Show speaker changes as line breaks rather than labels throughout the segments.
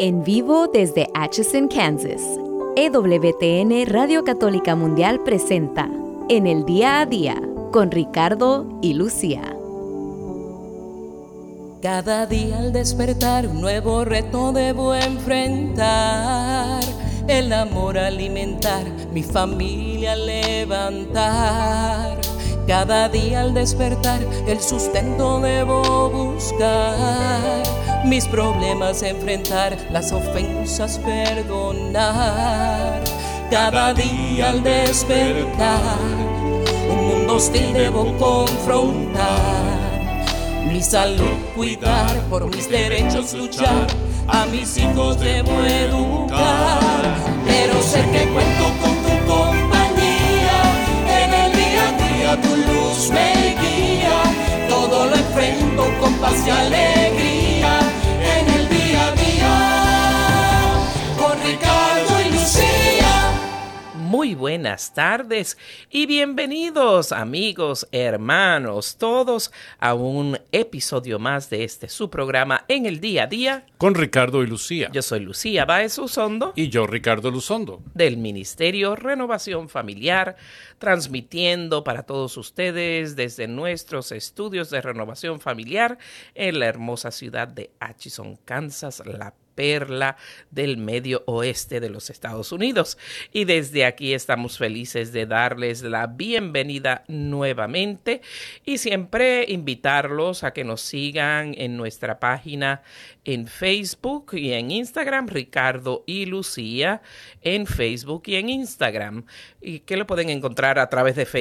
En vivo desde Atchison, Kansas, EWTN Radio Católica Mundial presenta En el Día a Día con Ricardo y Lucía.
Cada día al despertar un nuevo reto debo enfrentar. El amor alimentar, mi familia levantar. Cada día al despertar el sustento debo buscar. Mis problemas enfrentar, las ofensas perdonar. Cada día al despertar un mundo hostil debo confrontar. Mi salud cuidar, por mis derechos luchar. A mis hijos debo educar. Pero sé que cuento con tu compañía. En el día a día tu luz me guía. Todo lo enfrento con paz y alegría. En el día a día con Ricardo y Lucía.
Muy buenas tardes y bienvenidos, amigos, hermanos, todos a un episodio más de su programa En el Día a Día
con Ricardo y Lucía.
Yo soy Lucía Báez Usondo
Y yo, Ricardo Luzondo,
del Ministerio Renovación Familiar, transmitiendo para todos ustedes desde nuestros estudios de renovación familiar en la hermosa ciudad de Atchison, Kansas, la perla del medio oeste de los Estados Unidos. Y desde aquí estamos felices de darles la bienvenida nuevamente y siempre invitarlos a que nos sigan en nuestra página en Facebook y en Instagram, Ricardo y Lucía, en Facebook y en Instagram, y que lo pueden encontrar a través de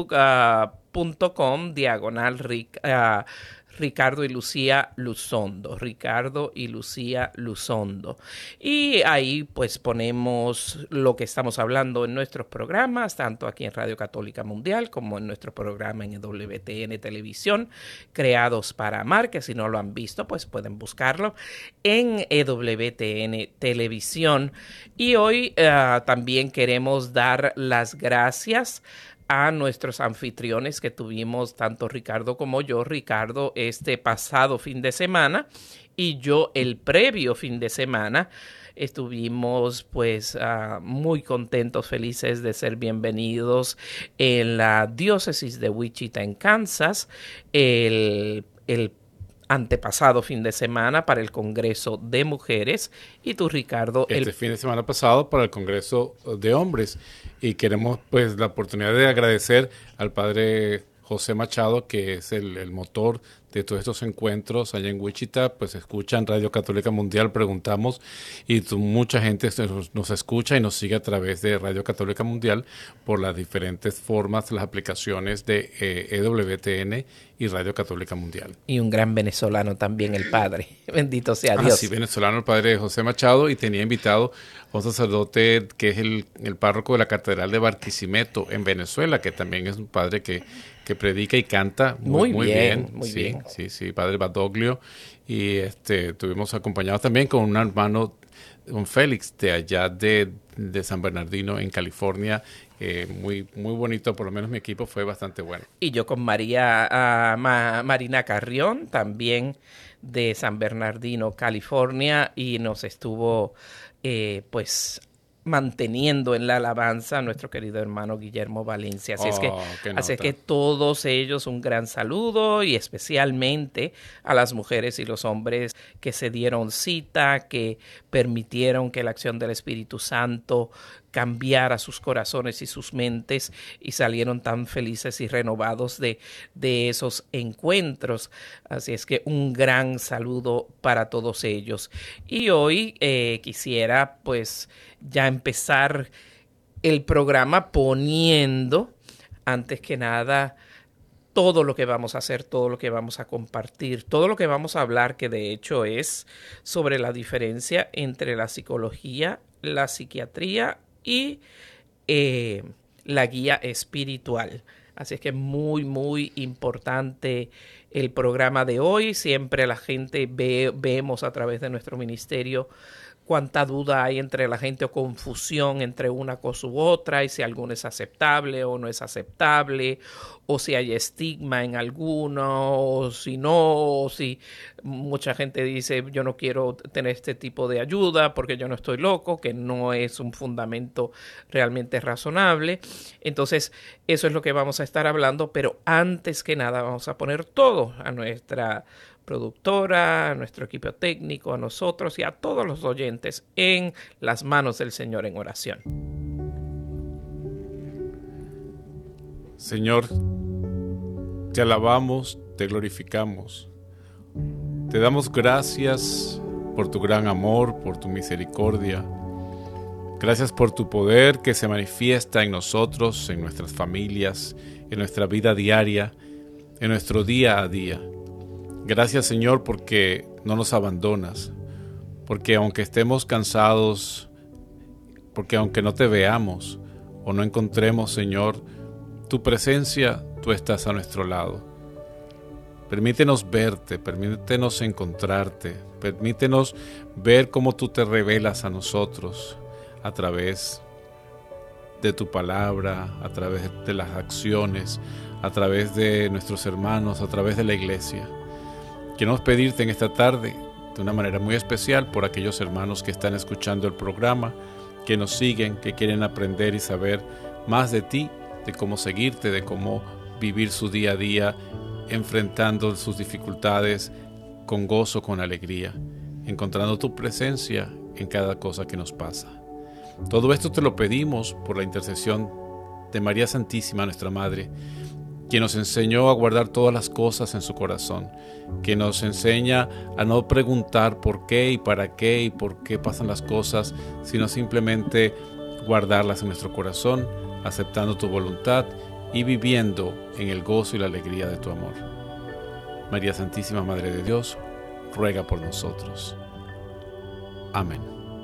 facebook.com/Ricardo y Lucía Luzondo, Ricardo y Lucía Luzondo. Y ahí pues ponemos lo que estamos hablando en nuestros programas, tanto aquí en Radio Católica Mundial como en nuestro programa en EWTN Televisión, Creados para Amar, que si no lo han visto pues pueden buscarlo en EWTN Televisión. Y hoy también queremos dar las gracias a nuestros anfitriones que tuvimos, tanto Ricardo como yo. Ricardo este pasado fin de semana y yo el previo fin de semana. Estuvimos pues muy contentos, felices de ser bienvenidos en la diócesis de Wichita en Kansas el antepasado fin de semana para el Congreso de Mujeres, y tú, Ricardo,
este fin de semana pasado para el Congreso de Hombres. Y queremos pues la oportunidad de agradecer al padre José Machado, que es el motor de todos estos encuentros allá en Wichita. Pues escuchan Radio Católica Mundial, preguntamos, y mucha gente nos escucha y nos sigue a través de Radio Católica Mundial por las diferentes formas, las aplicaciones de EWTN y Radio Católica Mundial.
Y un gran venezolano también, el padre. Bendito sea Dios.
Sí, venezolano el padre José Machado, y tenía invitado a un sacerdote que es el párroco de la Catedral de Barquisimeto en Venezuela, que también es un padre que predica y canta muy bien.
Muy bien.
Sí, padre Badoglio. Y estuvimos acompañados también con un hermano, don Félix, de allá de San Bernardino, en California. Muy bonito, por lo menos mi equipo fue bastante bueno.
Y yo con Marina Carrión, también de San Bernardino, California, y nos estuvo pues manteniendo en la alabanza a nuestro querido hermano Guillermo Valencia. Así que todos ellos un gran saludo, y especialmente a las mujeres y los hombres que se dieron cita, que permitieron que la acción del Espíritu Santo cambiara sus corazones y sus mentes, y salieron tan felices y renovados de esos encuentros. Así es que un gran saludo para todos ellos. Y hoy quisiera pues ya empezar el programa poniendo, antes que nada, todo lo que vamos a hacer, todo lo que vamos a compartir, todo lo que vamos a hablar, que de hecho es sobre la diferencia entre la psicología, la psiquiatría y la guía espiritual. Así es que muy importante el programa de hoy. Siempre la gente vemos a través de nuestro ministerio cuánta duda hay entre la gente o confusión entre una cosa u otra, y si alguno es aceptable o no es aceptable, o si hay estigma en alguno, o si no, o si mucha gente dice yo no quiero tener este tipo de ayuda porque yo no estoy loco, que no es un fundamento realmente razonable. Entonces eso es lo que vamos a estar hablando, pero antes que nada vamos a poner todo a nuestra productora, a nuestro equipo técnico, a nosotros y a todos los oyentes en las manos del Señor en oración.
Señor, te alabamos, te glorificamos. Te damos gracias por tu gran amor, por tu misericordia. Gracias por tu poder que se manifiesta en nosotros, en nuestras familias, en nuestra vida diaria, en nuestro día a día. Gracias, Señor, porque no nos abandonas, porque aunque estemos cansados, porque aunque no te veamos o no encontremos, Señor, tu presencia, tú estás a nuestro lado. Permítenos verte, permítenos encontrarte, permítenos ver cómo tú te revelas a nosotros a través de tu palabra, a través de las acciones, a través de nuestros hermanos, a través de la iglesia. Queremos pedirte en esta tarde, de una manera muy especial, por aquellos hermanos que están escuchando el programa, que nos siguen, que quieren aprender y saber más de ti, de cómo seguirte, de cómo vivir su día a día, enfrentando sus dificultades con gozo, con alegría, encontrando tu presencia en cada cosa que nos pasa. Todo esto te lo pedimos por la intercesión de María Santísima, nuestra Madre, quien nos enseñó a guardar todas las cosas en su corazón, que nos enseña a no preguntar por qué y para qué y por qué pasan las cosas, sino simplemente guardarlas en nuestro corazón, aceptando tu voluntad y viviendo en el gozo y la alegría de tu amor. María Santísima, Madre de Dios, ruega por nosotros. Amén.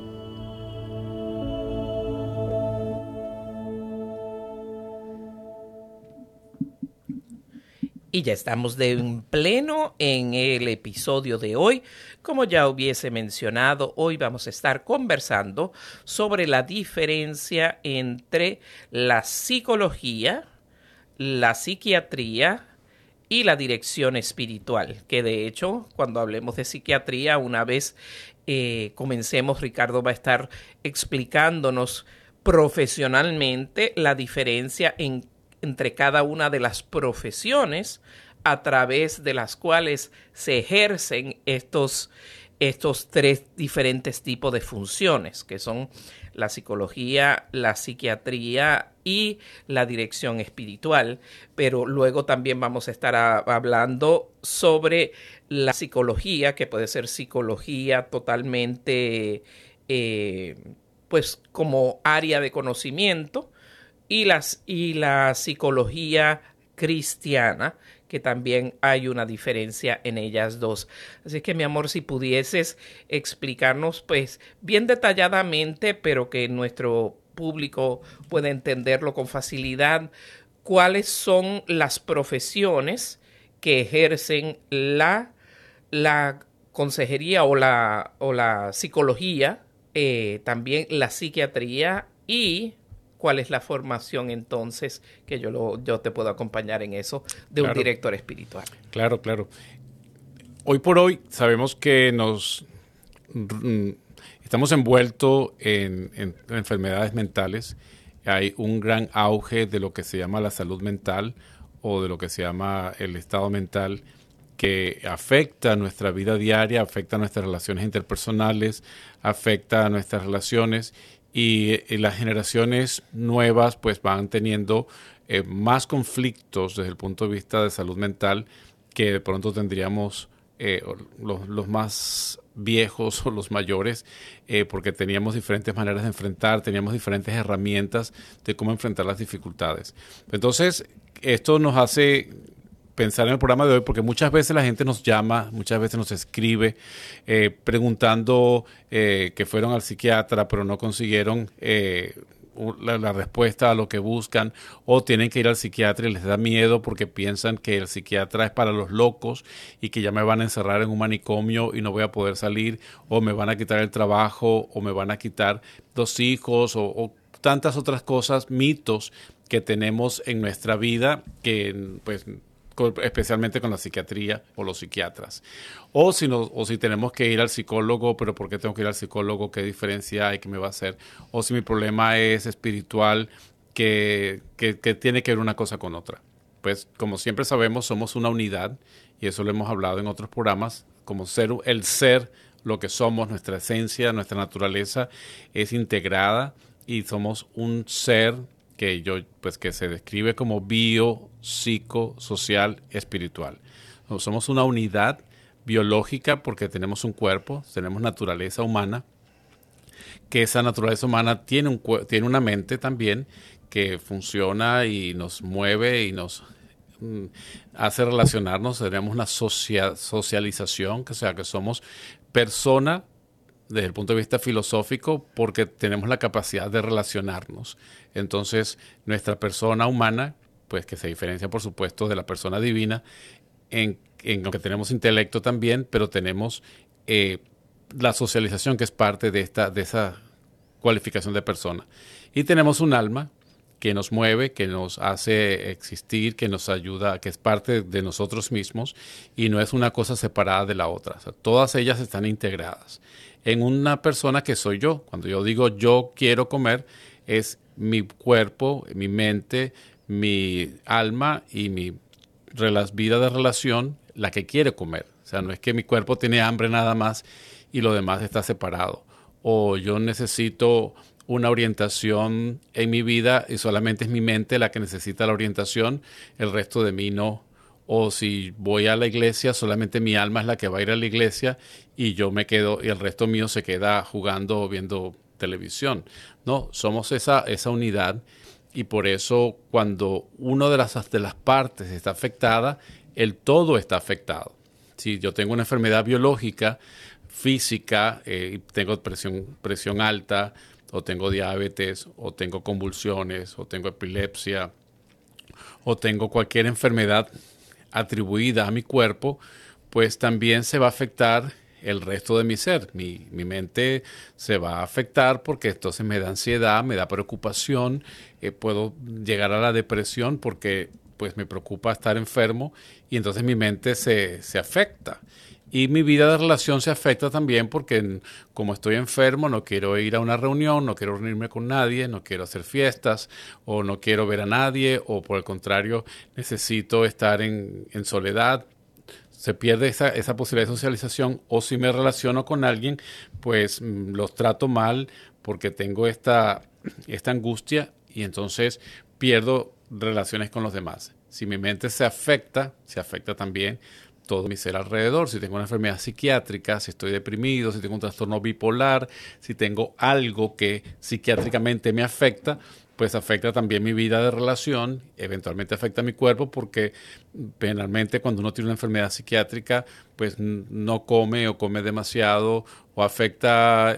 Y ya estamos de pleno en el episodio de hoy. Como ya hubiese mencionado, hoy vamos a estar conversando sobre la diferencia entre la psicología, la psiquiatría y la dirección espiritual. Que de hecho, cuando hablemos de psiquiatría, una vez comencemos, Ricardo va a estar explicándonos profesionalmente la diferencia entre cada una de las profesiones a través de las cuales se ejercen estos tres diferentes tipos de funciones, que son la psicología, la psiquiatría y la dirección espiritual. Pero luego también vamos a estar hablando sobre la psicología, que puede ser psicología totalmente pues como área de conocimiento, y la psicología cristiana, que también hay una diferencia en ellas dos. Así que, mi amor, si pudieses explicarnos pues bien detalladamente, pero que nuestro público pueda entenderlo con facilidad, cuáles son las profesiones que ejercen la consejería o la psicología, también la psiquiatría, y cuál es la formación entonces que yo te puedo acompañar en eso de un director espiritual.
Claro. Hoy por hoy sabemos que estamos envueltos en enfermedades mentales. Hay un gran auge de lo que se llama la salud mental o de lo que se llama el estado mental, que afecta nuestra vida diaria, afecta nuestras relaciones interpersonales, afecta nuestras relaciones. Y las generaciones nuevas pues van teniendo más conflictos desde el punto de vista de salud mental que de pronto tendríamos los más viejos o los mayores, porque teníamos diferentes maneras de enfrentar, teníamos diferentes herramientas de cómo enfrentar las dificultades. Entonces, esto nos hace pensar en el programa de hoy, porque muchas veces la gente nos llama, muchas veces nos escribe preguntando que fueron al psiquiatra pero no consiguieron la respuesta a lo que buscan, o tienen que ir al psiquiatra y les da miedo porque piensan que el psiquiatra es para los locos y que ya me van a encerrar en un manicomio y no voy a poder salir, o me van a quitar el trabajo, o me van a quitar 2 hijos, o tantas otras cosas, mitos que tenemos en nuestra vida que pues especialmente con la psiquiatría o los psiquiatras. O si tenemos que ir al psicólogo, pero ¿por qué tengo que ir al psicólogo? ¿Qué diferencia hay? ¿Qué me va a hacer? O si mi problema es espiritual, que tiene que ver una cosa con otra. Pues como siempre sabemos, somos una unidad, y eso lo hemos hablado en otros programas, como el ser, lo que somos, nuestra esencia, nuestra naturaleza es integrada, y somos un ser que se describe como bio, psico, social, espiritual. Somos una unidad biológica porque tenemos un cuerpo, tenemos naturaleza humana, que esa naturaleza humana tiene una mente también que funciona y nos mueve y nos hace relacionarnos. Tenemos una socialización, que somos persona desde el punto de vista filosófico, porque tenemos la capacidad de relacionarnos. Entonces, nuestra persona humana, pues que se diferencia, por supuesto, de la persona divina, en lo que tenemos intelecto también, pero tenemos la socialización, que es parte de esa cualificación de persona. Y tenemos un alma que nos mueve, que nos hace existir, que nos ayuda, que es parte de nosotros mismos, y no es una cosa separada de la otra. O sea, todas ellas están integradas en una persona que soy yo. Cuando yo digo yo quiero comer, es mi cuerpo, mi mente, mi alma y mi vida de relación la que quiere comer. O sea, no es que mi cuerpo tiene hambre nada más y lo demás está separado. O yo necesito una orientación en mi vida y solamente es mi mente la que necesita la orientación, el resto de mí no. O si voy a la iglesia, solamente mi alma es la que va a ir a la iglesia y yo me quedo, y el resto mío se queda jugando o viendo televisión. No, somos esa unidad, y por eso cuando una de las partes está afectada, el todo está afectado. Si yo tengo una enfermedad biológica, física, tengo presión alta, o tengo diabetes, o tengo convulsiones, o tengo epilepsia, o tengo cualquier enfermedad atribuida a mi cuerpo, pues también se va a afectar el resto de mi ser. Mi mente se va a afectar porque entonces me da ansiedad, me da preocupación, puedo llegar a la depresión porque pues me preocupa estar enfermo, y entonces mi mente se afecta. Y mi vida de relación se afecta también porque como estoy enfermo, no quiero ir a una reunión, no quiero reunirme con nadie, no quiero hacer fiestas, o no quiero ver a nadie, o por el contrario, necesito estar en soledad. Se pierde esa posibilidad de socialización, o si me relaciono con alguien, pues los trato mal porque tengo esta angustia, y entonces pierdo relaciones con los demás. Si mi mente se afecta también todo mi ser alrededor. Si tengo una enfermedad psiquiátrica, si estoy deprimido, si tengo un trastorno bipolar, si tengo algo que psiquiátricamente me afecta, pues afecta también mi vida de relación, eventualmente afecta mi cuerpo, porque generalmente cuando uno tiene una enfermedad psiquiátrica, pues no come, o come demasiado, o afecta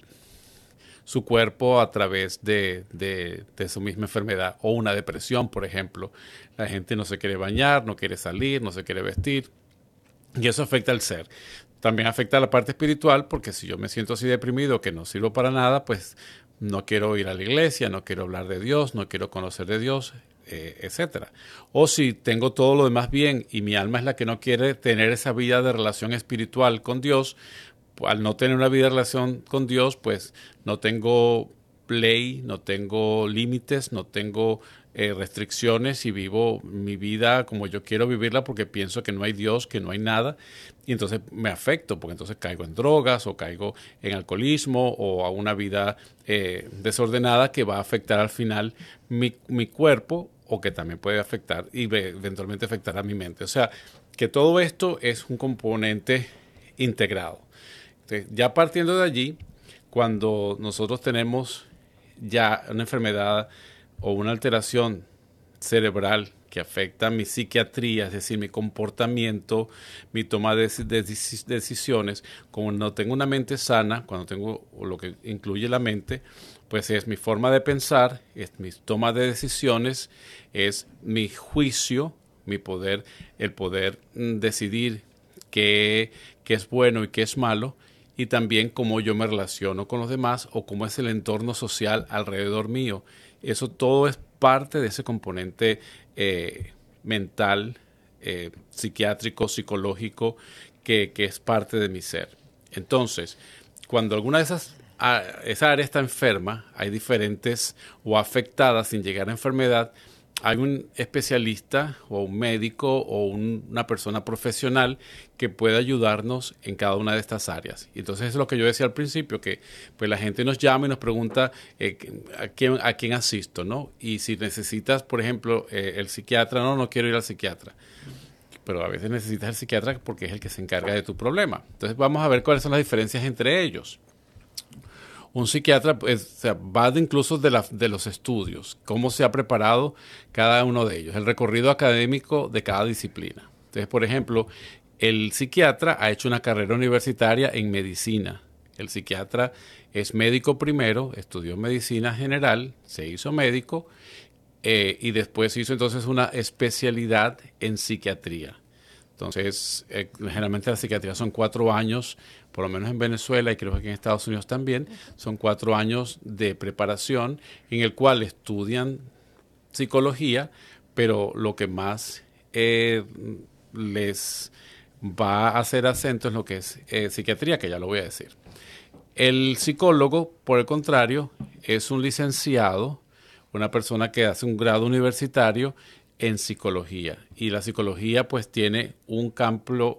su cuerpo a través de su misma enfermedad. O una depresión, por ejemplo. La gente no se quiere bañar, no quiere salir, no se quiere vestir. Y eso afecta al ser. También afecta a la parte espiritual, porque si yo me siento así deprimido, que no sirvo para nada, pues no quiero ir a la iglesia, no quiero hablar de Dios, no quiero conocer de Dios, etcétera. O si tengo todo lo demás bien y mi alma es la que no quiere tener esa vida de relación espiritual con Dios, al no tener una vida de relación con Dios, pues no tengo ley, no tengo límites, no tengo restricciones, y vivo mi vida como yo quiero vivirla, porque pienso que no hay Dios, que no hay nada, y entonces me afecto, porque entonces caigo en drogas, o caigo en alcoholismo, o a una vida desordenada que va a afectar al final mi cuerpo, o que también puede afectar y eventualmente afectar a mi mente. O sea, que todo esto es un componente integrado. Entonces, ya partiendo de allí, cuando nosotros tenemos ya una enfermedad o una alteración cerebral que afectan mi psiquiatría, es decir, mi comportamiento, mi toma de decisiones. Como no tengo una mente sana, cuando tengo lo que incluye la mente, pues es mi forma de pensar, es mi toma de decisiones, es mi juicio, mi poder, el poder decidir qué es bueno y qué es malo, y también cómo yo me relaciono con los demás o cómo es el entorno social alrededor mío. Eso todo es parte de ese componente mental, psiquiátrico, psicológico, que es parte de mi ser. Entonces, cuando alguna de esa área está enferma, hay diferentes o afectadas sin llegar a enfermedad, hay un especialista o un médico o una persona profesional que puede ayudarnos en cada una de estas áreas. Y entonces es lo que yo decía al principio, que pues la gente nos llama y nos pregunta a quién asisto, ¿no? Y si necesitas, por ejemplo, el psiquiatra, no quiero ir al psiquiatra. Pero a veces necesitas el psiquiatra porque es el que se encarga de tu problema. Entonces vamos a ver cuáles son las diferencias entre ellos. Un psiquiatra va incluso de los estudios, cómo se ha preparado cada uno de ellos, el recorrido académico de cada disciplina. Entonces, por ejemplo, el psiquiatra ha hecho una carrera universitaria en medicina. El psiquiatra es médico primero, estudió medicina general, se hizo médico y después hizo entonces una especialidad en psiquiatría. Entonces, generalmente la psiquiatría son 4 años, por lo menos en Venezuela y creo que aquí en Estados Unidos también, son 4 años de preparación en el cual estudian psicología, pero lo que más les va a hacer acento es lo que es psiquiatría, que ya lo voy a decir. El psicólogo, por el contrario, es un licenciado, una persona que hace un grado universitario en psicología, y la psicología pues tiene un campo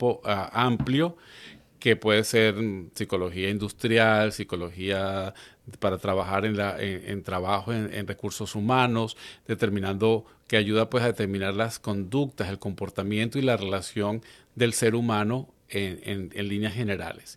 amplio, que puede ser psicología industrial, psicología para trabajar en trabajo en recursos humanos, determinando, que ayuda pues a determinar las conductas, el comportamiento y la relación del ser humano en líneas generales.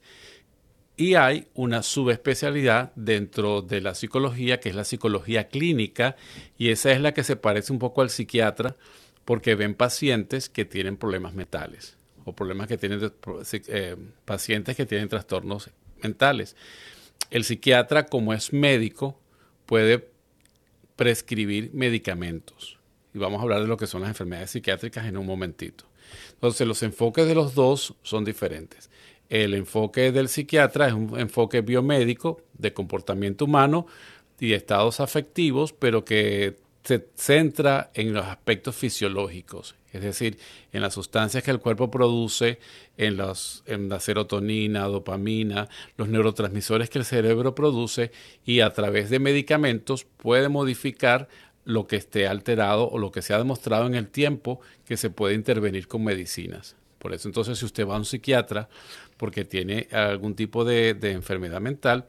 Y hay una subespecialidad dentro de la psicología, que es la psicología clínica, y esa es la que se parece un poco al psiquiatra, porque ven pacientes que tienen problemas mentales o problemas que tienen pacientes que tienen trastornos mentales. El psiquiatra, como es médico, puede prescribir medicamentos. Y vamos a hablar de lo que son las enfermedades psiquiátricas en un momentito. Entonces, los enfoques de los dos son diferentes. El enfoque del psiquiatra es un enfoque biomédico de comportamiento humano y estados afectivos, pero que se centra en los aspectos fisiológicos, es decir, en las sustancias que el cuerpo produce, en la serotonina, dopamina, los neurotransmisores que el cerebro produce, y a través de medicamentos puede modificar lo que esté alterado o lo que se ha demostrado en el tiempo que se puede intervenir con medicinas. Por eso entonces, si usted va a un psiquiatra porque tiene algún tipo de enfermedad mental,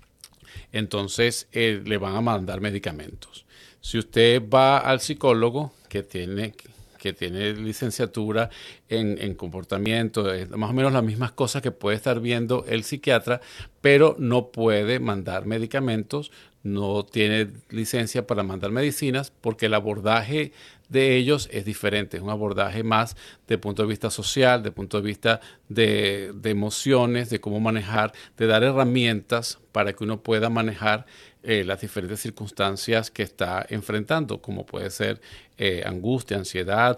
entonces le van a mandar medicamentos. Si usted va al psicólogo que tiene licenciatura en comportamiento, más o menos las mismas cosas que puede estar viendo el psiquiatra, pero no puede mandar medicamentos, no tiene licencia para mandar medicinas, porque el abordaje de ellos es diferente, es un abordaje más de punto de vista social, de punto de vista de emociones, de cómo manejar, de dar herramientas para que uno pueda manejar las diferentes circunstancias que está enfrentando, como puede ser angustia, ansiedad,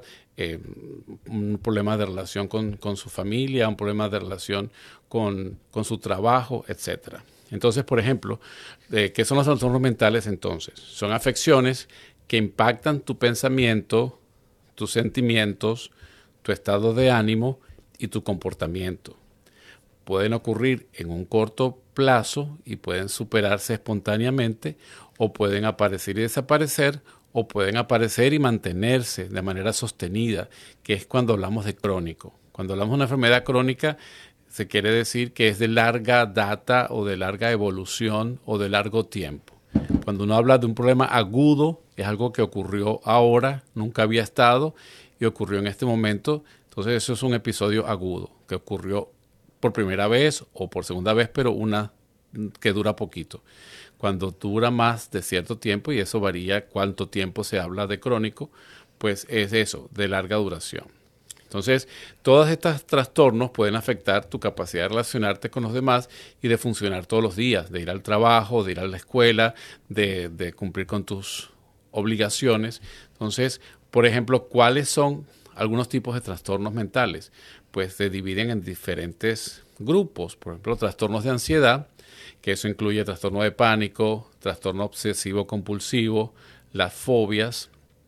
un problema de relación con su familia, un problema de relación con su trabajo, etc. Entonces, por ejemplo, ¿qué son los trastornos mentales entonces? Son afecciones que impactan tu pensamiento, tus sentimientos, tu estado de ánimo y tu comportamiento. Pueden ocurrir en un corto plazo y pueden superarse espontáneamente, o pueden aparecer y desaparecer, o pueden aparecer y mantenerse de manera sostenida, que es cuando hablamos de crónico. Cuando hablamos de una enfermedad crónica, se quiere decir que es de larga data o de larga evolución o de largo tiempo. Cuando uno habla de un problema agudo, es algo que ocurrió ahora, nunca había estado y ocurrió en este momento. Entonces eso es un episodio agudo que ocurrió por primera vez o por segunda vez, pero una que dura poquito. Cuando dura más de cierto tiempo, y eso varía cuánto tiempo se habla de crónico, pues es eso, de larga duración. Entonces, todos estos trastornos pueden afectar tu capacidad de relacionarte con los demás y de funcionar todos los días, de ir al trabajo, de ir a la escuela, de cumplir con tus obligaciones. Entonces, por ejemplo, ¿cuáles son algunos tipos de trastornos mentales? Pues se dividen en diferentes grupos. Por ejemplo, trastornos de ansiedad, que eso incluye trastorno de pánico, trastorno obsesivo compulsivo, las fobias.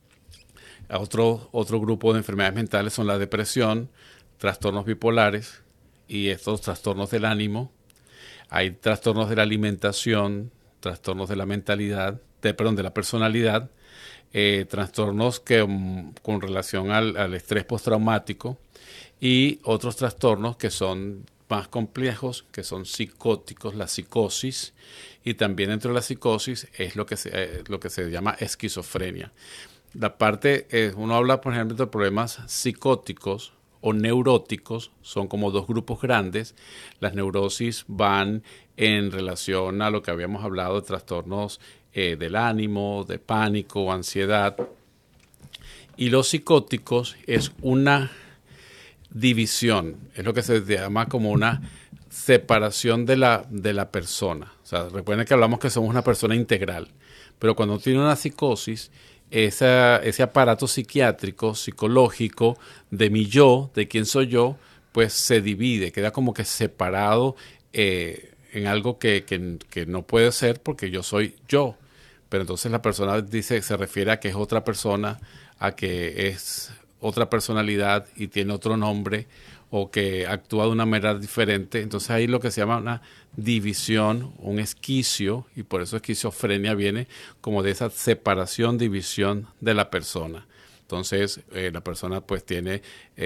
Otro grupo de enfermedades mentales son la depresión, trastornos bipolares y estos trastornos del ánimo. Hay trastornos de la alimentación, trastornos de la mentalidad, de la personalidad, trastornos con relación al estrés postraumático y otros trastornos que son más complejos, que son psicóticos, la psicosis, y también dentro de la psicosis es lo que se llama esquizofrenia. La parte, uno habla, por ejemplo, de problemas psicóticos o neuróticos, son como dos grupos grandes. Las neurosis van en relación a lo que habíamos hablado de trastornos del ánimo, de pánico, ansiedad. Y los psicóticos es una división, es lo que se llama como una separación de la persona. O sea, recuerden que hablamos que somos una persona integral, pero cuando tiene una psicosis, ese aparato psiquiátrico, psicológico, de mi yo, de quién soy yo, pues se divide, queda como que separado en algo que no puede ser porque yo soy yo. Pero entonces la persona se refiere a que es otra persona, a que es otra personalidad y tiene otro nombre o que actúa de una manera diferente. Entonces ahí lo que se llama una división, un esquicio, y por eso esquizofrenia viene como de esa separación, división de la persona. Entonces la persona pues tiene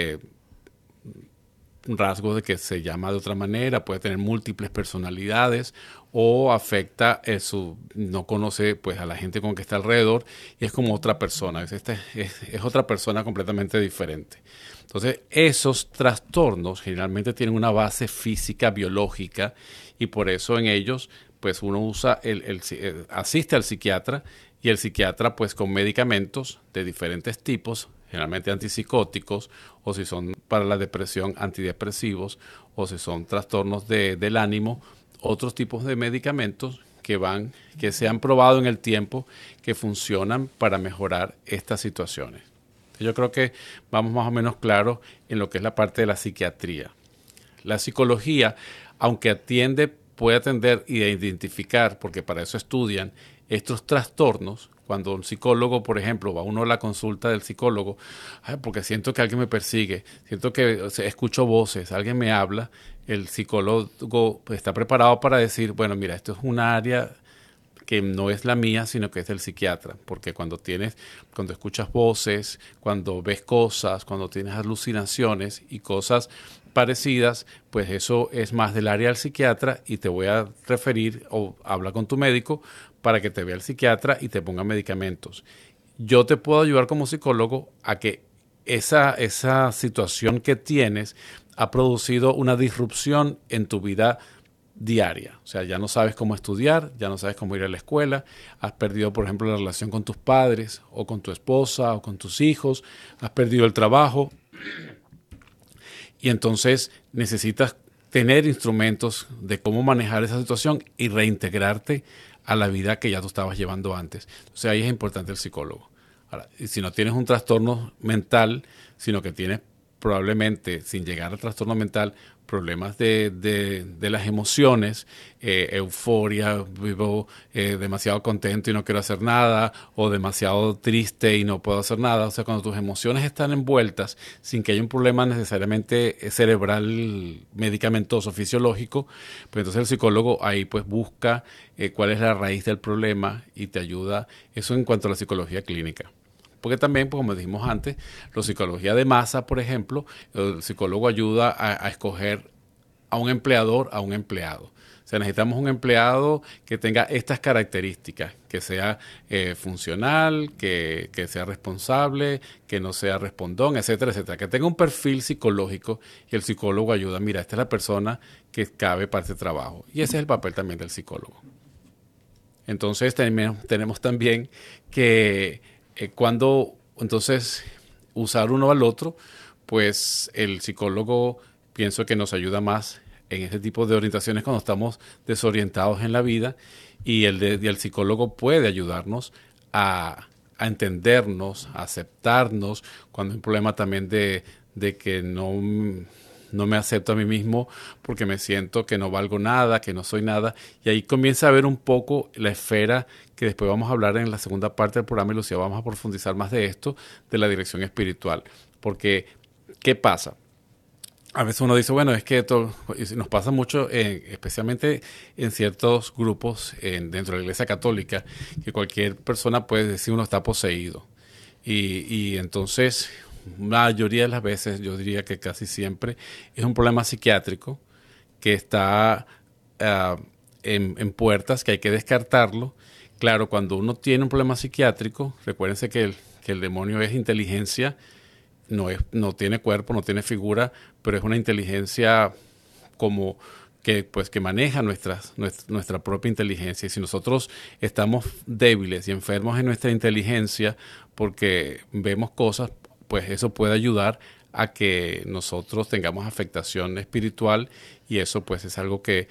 rasgos de que se llama de otra manera, puede tener múltiples personalidades o afecta no conoce pues a la gente con que está alrededor y es como otra persona, es otra persona completamente diferente. Entonces esos trastornos generalmente tienen una base física, biológica, y por eso en ellos pues uno asiste al psiquiatra, y el psiquiatra pues con medicamentos de diferentes tipos, generalmente antipsicóticos, o si son para la depresión, antidepresivos, o si son trastornos del ánimo, otros tipos de medicamentos que se han probado en el tiempo que funcionan para mejorar estas situaciones. Yo creo que vamos más o menos claros en lo que es la parte de la psiquiatría. La psicología, aunque puede atender y identificar, porque para eso estudian, estos trastornos. Cuando un psicólogo, por ejemplo, va uno a la consulta del psicólogo, porque siento que alguien me persigue, siento que escucho voces, alguien me habla, el psicólogo está preparado para decir, bueno, mira, esto es un área que no es la mía, sino que es del psiquiatra, porque cuando escuchas voces, cuando ves cosas, cuando tienes alucinaciones y cosas parecidas, pues eso es más del área del psiquiatra y te voy a referir o habla con tu médico para que te vea el psiquiatra y te ponga medicamentos. Yo te puedo ayudar como psicólogo a que esa situación que tienes ha producido una disrupción en tu vida diaria. O sea, ya no sabes cómo estudiar, ya no sabes cómo ir a la escuela, has perdido, por ejemplo, la relación con tus padres o con tu esposa o con tus hijos, has perdido el trabajo y entonces necesitas tener instrumentos de cómo manejar esa situación y reintegrarte a la vida que ya tú estabas llevando antes. Entonces ahí es importante el psicólogo. Ahora, y si no tienes un trastorno mental, sino que tienes probablemente, sin llegar al trastorno mental, problemas de las emociones, euforia, vivo demasiado contento y no quiero hacer nada, o demasiado triste y no puedo hacer nada. O sea, cuando tus emociones están envueltas sin que haya un problema necesariamente cerebral, medicamentoso, fisiológico, pues entonces el psicólogo ahí pues busca cuál es la raíz del problema y te ayuda. Eso en cuanto a la psicología clínica. Porque también, pues, como dijimos antes, la psicología de masa, por ejemplo, el psicólogo ayuda a escoger a un empleador, a un empleado. O sea, necesitamos un empleado que tenga estas características, que sea funcional, que sea responsable, que no sea respondón, etcétera, etcétera. Que tenga un perfil psicológico y el psicólogo ayuda. Mira, esta es la persona que cabe para este trabajo. Y ese es el papel también del psicólogo. Entonces tenemos también que cuando entonces usar uno al otro, pues el psicólogo pienso que nos ayuda más en este tipo de orientaciones cuando estamos desorientados en la vida, y el psicólogo puede ayudarnos a entendernos, a aceptarnos, cuando hay un problema también de que no me acepto a mí mismo porque me siento que no valgo nada, que no soy nada, y ahí comienza a ver un poco la esfera que después vamos a hablar en la segunda parte del programa, y Lucía, vamos a profundizar más de esto, de la dirección espiritual. Porque, ¿qué pasa? A veces uno dice, bueno, es que esto nos pasa mucho, especialmente en ciertos grupos dentro de la Iglesia Católica, que cualquier persona puede decir uno está poseído. Y entonces, la mayoría de las veces, yo diría que casi siempre, es un problema psiquiátrico que está en puertas, que hay que descartarlo. Claro, cuando uno tiene un problema psiquiátrico, recuérdense que el demonio es inteligencia, no tiene cuerpo, no tiene figura, pero es una inteligencia como que maneja nuestra propia inteligencia. Y si nosotros estamos débiles y enfermos en nuestra inteligencia porque vemos cosas, pues eso puede ayudar a que nosotros tengamos afectación espiritual, y eso pues es algo que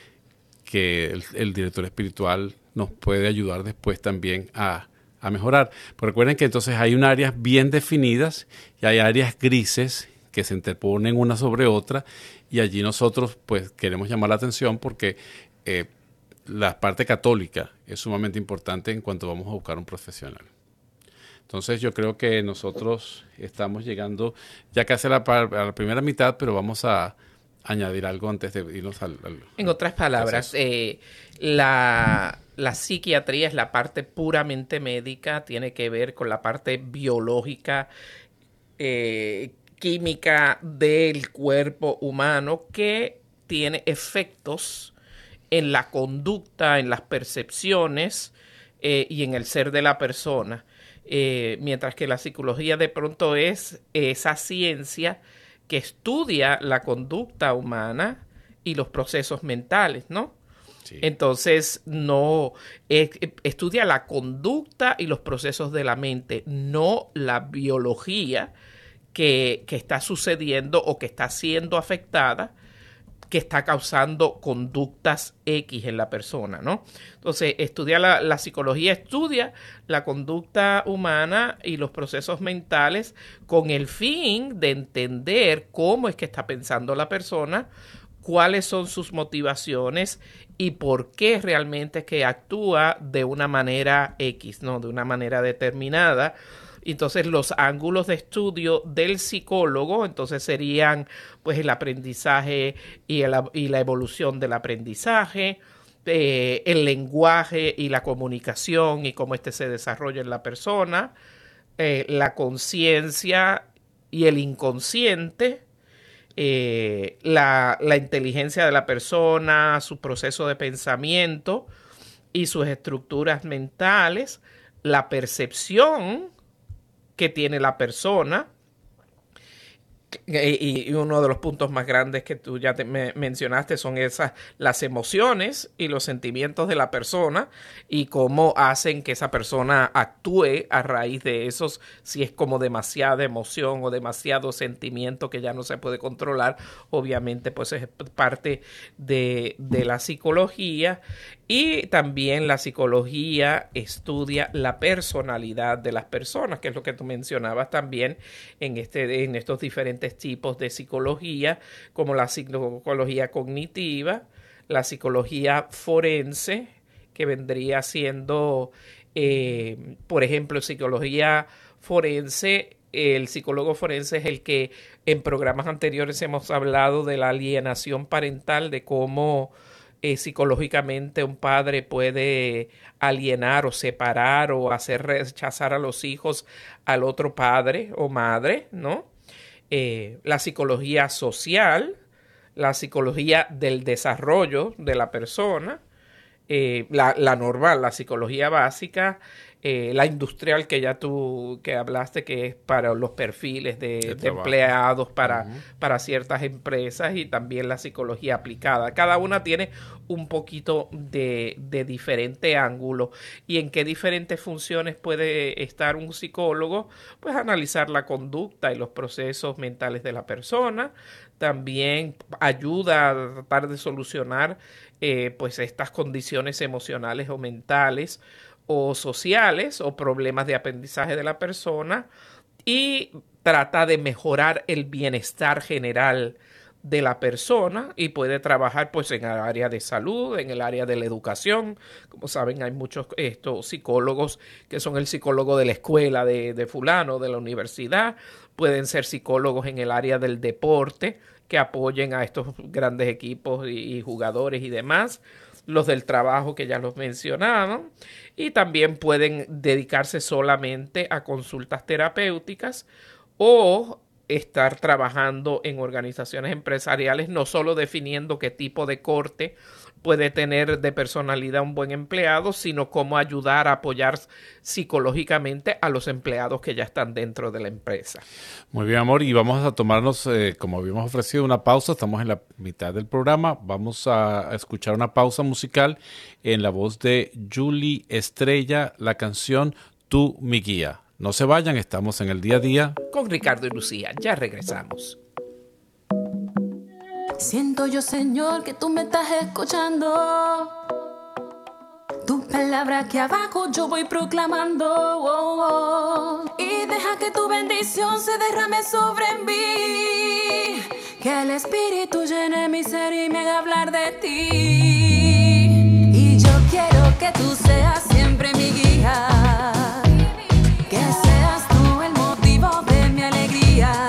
el director espiritual nos puede ayudar después también a mejorar. Pero recuerden que entonces hay unas áreas bien definidas y hay áreas grises que se interponen una sobre otra, y allí nosotros pues queremos llamar la atención porque la parte católica es sumamente importante en cuanto vamos a buscar un profesional. Entonces yo creo que nosotros estamos llegando ya casi a la primera mitad, pero vamos a añadir algo antes de irnos al
en otras palabras, la psiquiatría es la parte puramente médica, tiene que ver con la parte biológica, química del cuerpo humano, que tiene efectos en la conducta, en las percepciones y en el ser de la persona. Mientras que la psicología de pronto es esa ciencia que estudia la conducta humana y los procesos mentales, ¿no? Sí. Entonces, no estudia la conducta y los procesos de la mente, no la biología que está sucediendo o que está siendo afectada, que está causando conductas X en la persona, ¿no? Entonces, la psicología estudia la conducta humana y los procesos mentales con el fin de entender cómo es que está pensando la persona, cuáles son sus motivaciones y por qué realmente es que actúa de una manera X, ¿no? De una manera determinada. Entonces los ángulos de estudio del psicólogo entonces serían pues el aprendizaje y la evolución del aprendizaje, el lenguaje y la comunicación y cómo se desarrolla en la persona, la conciencia y el inconsciente, la inteligencia de la persona, su proceso de pensamiento y sus estructuras mentales, la percepción que tiene la persona, y uno de los puntos más grandes que tú ya mencionaste son las emociones y los sentimientos de la persona y cómo hacen que esa persona actúe a raíz de esos, si es como demasiada emoción o demasiado sentimiento que ya no se puede controlar. Obviamente pues es parte de la psicología. Y también la psicología estudia la personalidad de las personas, que es lo que tú mencionabas también en estos diferentes tipos de psicología, como la psicología cognitiva, la psicología forense, que vendría siendo, por ejemplo, psicología forense. El psicólogo forense es el que en programas anteriores hemos hablado de la alienación parental, de cómo psicológicamente un padre puede alienar o separar o hacer rechazar a los hijos al otro padre o madre, ¿no? La psicología social, la psicología del desarrollo de la persona, la normal, la psicología básica, la industrial que ya tú que hablaste, que es para los perfiles de empleados para ciertas empresas, y también la psicología aplicada. Cada una tiene un poquito de diferente ángulo. ¿Y en qué diferentes funciones puede estar un psicólogo? Pues analizar la conducta y los procesos mentales de la persona. También ayuda a tratar de solucionar pues estas condiciones emocionales o mentales o sociales o problemas de aprendizaje de la persona, y trata de mejorar el bienestar general de la persona, y puede trabajar pues en el área de salud, en el área de la educación. Como saben, hay muchos psicólogos que son el psicólogo de la escuela de fulano, de la universidad. Pueden ser psicólogos en el área del deporte, que apoyen a estos grandes equipos y jugadores y demás. Los del trabajo, que ya los mencionaban, y también pueden dedicarse solamente a consultas terapéuticas o estar trabajando en organizaciones empresariales, no solo definiendo qué tipo de corte puede tener de personalidad un buen empleado, sino cómo ayudar a apoyar psicológicamente a los empleados que ya están dentro de la empresa.
Muy bien, amor, y vamos a tomarnos, como habíamos ofrecido, una pausa. Estamos en la mitad del programa. Vamos a escuchar una pausa musical en la voz de Julie Estrella, la canción Tú, mi guía. No se vayan, estamos en el día a día
con Ricardo y Lucía. Ya regresamos.
Siento yo, Señor, que tú me estás escuchando. Tu palabra que abajo yo voy proclamando. Y deja que tu bendición se derrame sobre mí. Que el Espíritu llene mi ser y me haga hablar de ti. Y yo quiero que tú seas siempre mi guía. Que seas tú el motivo de mi alegría.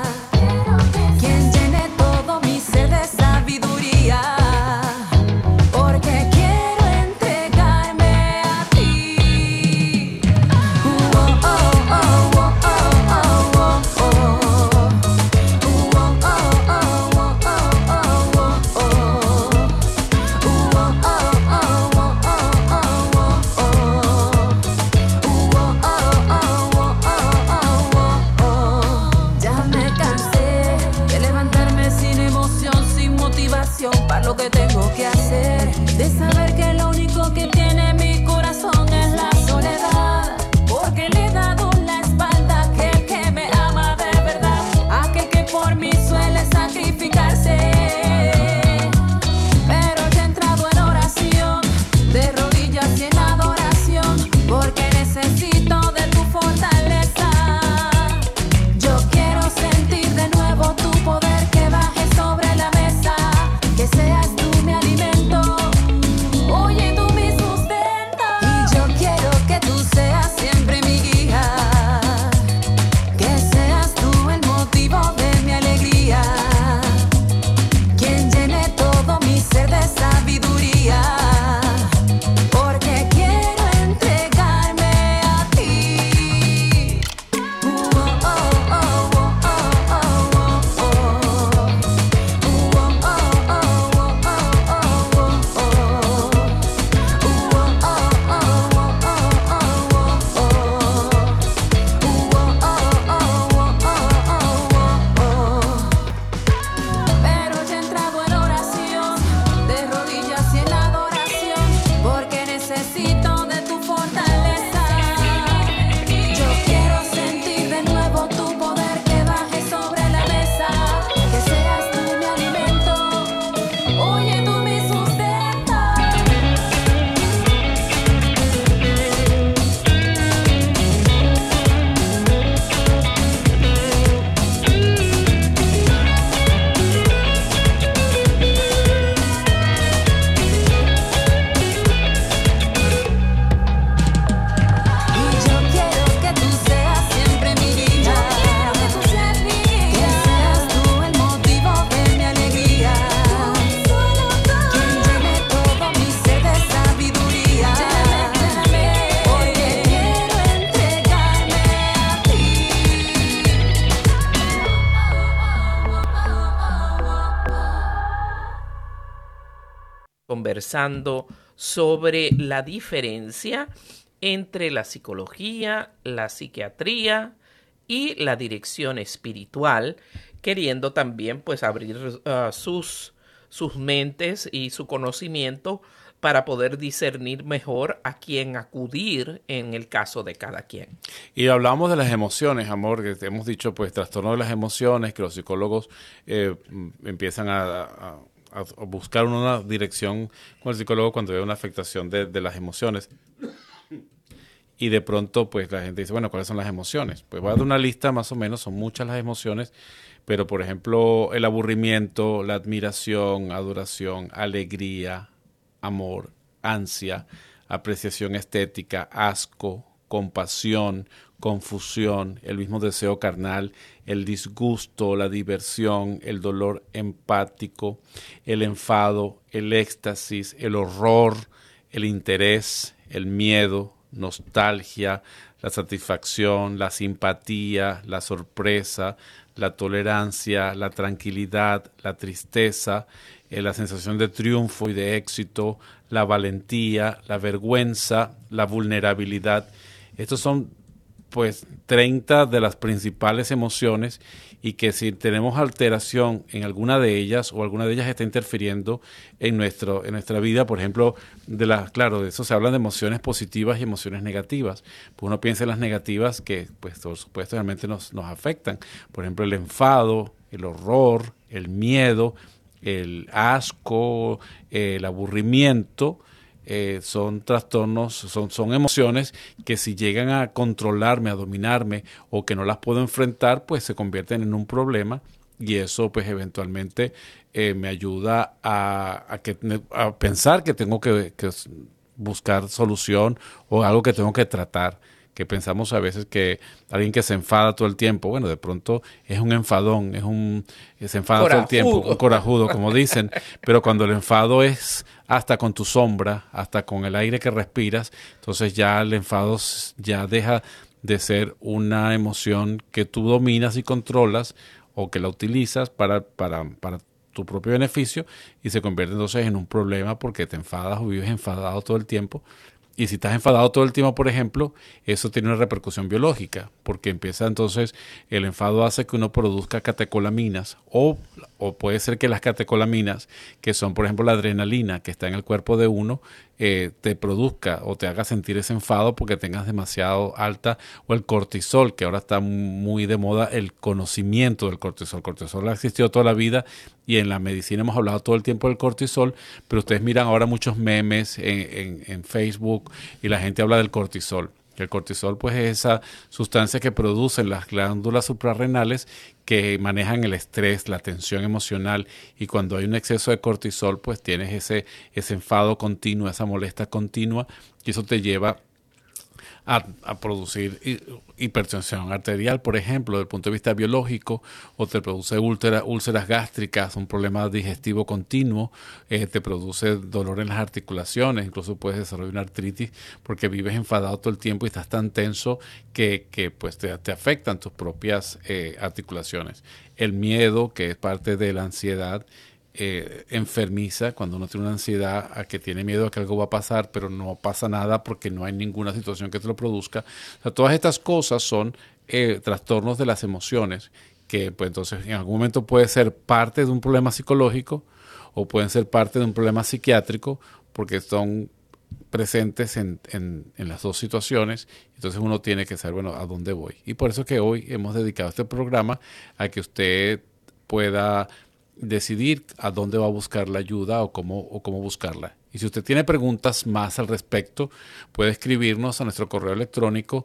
Para lo que tengo que hacer, de saber que lo único que tiene mi corazón es la soledad, porque le he dado la espalda a aquel que me ama de verdad, aquel que por mí suele sacrificarse. Pero yo he entrado en oración, de rodillas y en adoración, porque necesito de tu fortaleza. Yo quiero sentir de nuevo tu poder que baje sobre la mesa. Que seas tú mi alimento, oye tú mi sustento. Y yo quiero que tú seas siempre mi guía. Que seas tú el motivo de mi alegría. Quien llene todo mi ser de sabiduría. Porque quiero entregarme a ti. Pero ya he entrado en oración, de rodillas y en adoración, porque necesito de tu fortaleza. Yo quiero sentir de nuevo tu poder que baje sobre la mesa. Que seas tú mi alimento, oye tú mi sustento. Y yo quiero que tú seas siempre mi guía. Que seas tú el motivo de mi alegría. Quien llene todo mi ser de sabiduría. Porque quiero entregarme a ti.
Conversando sobre la diferencia entre la psicología, la psiquiatría y la dirección espiritual, queriendo también pues abrir sus mentes y su conocimiento para poder discernir mejor a quién acudir en el caso de cada quien.
Y hablamos de las emociones, amor, que hemos dicho pues trastorno de las emociones, que los psicólogos empiezan a buscar una dirección con el psicólogo cuando ve una afectación de las emociones. Y de pronto, pues la gente dice, bueno, ¿cuáles son las emociones? Pues voy a dar una lista más o menos, son muchas las emociones, pero por ejemplo, el aburrimiento, la admiración, adoración, alegría, amor, ansia, apreciación estética, asco, compasión, confusión, el mismo deseo carnal, el disgusto, la diversión, el dolor empático, el enfado, el éxtasis, el horror, el interés, el miedo, nostalgia, la satisfacción, la simpatía, la sorpresa, la tolerancia, la tranquilidad, la tristeza, la sensación de triunfo y de éxito, la valentía, la vergüenza, la vulnerabilidad. Estos son pues 30 de las principales emociones, y que si tenemos alteración en alguna de ellas o alguna de ellas está interfiriendo en nuestra vida, por ejemplo, claro, de eso se habla de emociones positivas y emociones negativas. Pues uno piensa en las negativas que pues por supuesto realmente nos afectan. Por ejemplo, el enfado, el horror, el miedo, el asco, el aburrimiento. Son trastornos, son emociones que si llegan a controlarme, a dominarme, o que no las puedo enfrentar, pues se convierten en un problema, y eso pues eventualmente me ayuda a pensar que tengo que buscar solución, o algo que tengo que tratar. Que pensamos a veces que alguien que se enfada todo el tiempo, bueno, de pronto es un enfadón, se enfada todo el tiempo, un corajudo, como dicen, pero cuando el enfado es hasta con tu sombra, hasta con el aire que respiras, entonces ya el enfado ya deja de ser una emoción que tú dominas y controlas, o que la utilizas para tu propio beneficio, y se convierte entonces en un problema porque te enfadas o vives enfadado todo el tiempo. Y si estás enfadado todo el tiempo, por ejemplo, eso tiene una repercusión biológica, porque empieza entonces, el enfado hace que uno produzca catecolaminas, o puede ser que las catecolaminas, que son por ejemplo la adrenalina que está en el cuerpo de uno, te produzca o te haga sentir ese enfado porque tengas demasiado alta, o el cortisol, que ahora está muy de moda el conocimiento del cortisol. El cortisol ha existido toda la vida, y en la medicina hemos hablado todo el tiempo del cortisol, pero ustedes miran ahora muchos memes en Facebook, y la gente habla del cortisol. El cortisol pues es esa sustancia que producen las glándulas suprarrenales que manejan el estrés, la tensión emocional, y cuando hay un exceso de cortisol pues tienes ese enfado continuo, esa molestia continua, y eso te lleva a producir hipertensión arterial, por ejemplo, desde el punto de vista biológico, o te produce úlceras gástricas, un problema digestivo continuo, te produce dolor en las articulaciones, incluso puedes desarrollar una artritis porque vives enfadado todo el tiempo y estás tan tenso que pues te afectan tus propias articulaciones. El miedo, que es parte de la ansiedad, enfermiza, cuando uno tiene una ansiedad a que tiene miedo a que algo va a pasar, pero no pasa nada porque no hay ninguna situación que te lo produzca. O sea, todas estas cosas son trastornos de las emociones, que pues entonces en algún momento puede ser parte de un problema psicológico, o pueden ser parte de un problema psiquiátrico, porque son presentes en las dos situaciones. Entonces uno tiene que saber, bueno, a dónde voy. Y por eso que hoy hemos dedicado este programa a que usted pueda decidir a dónde va a buscar la ayuda, o cómo buscarla. Y si usted tiene preguntas más al respecto, puede escribirnos a nuestro correo electrónico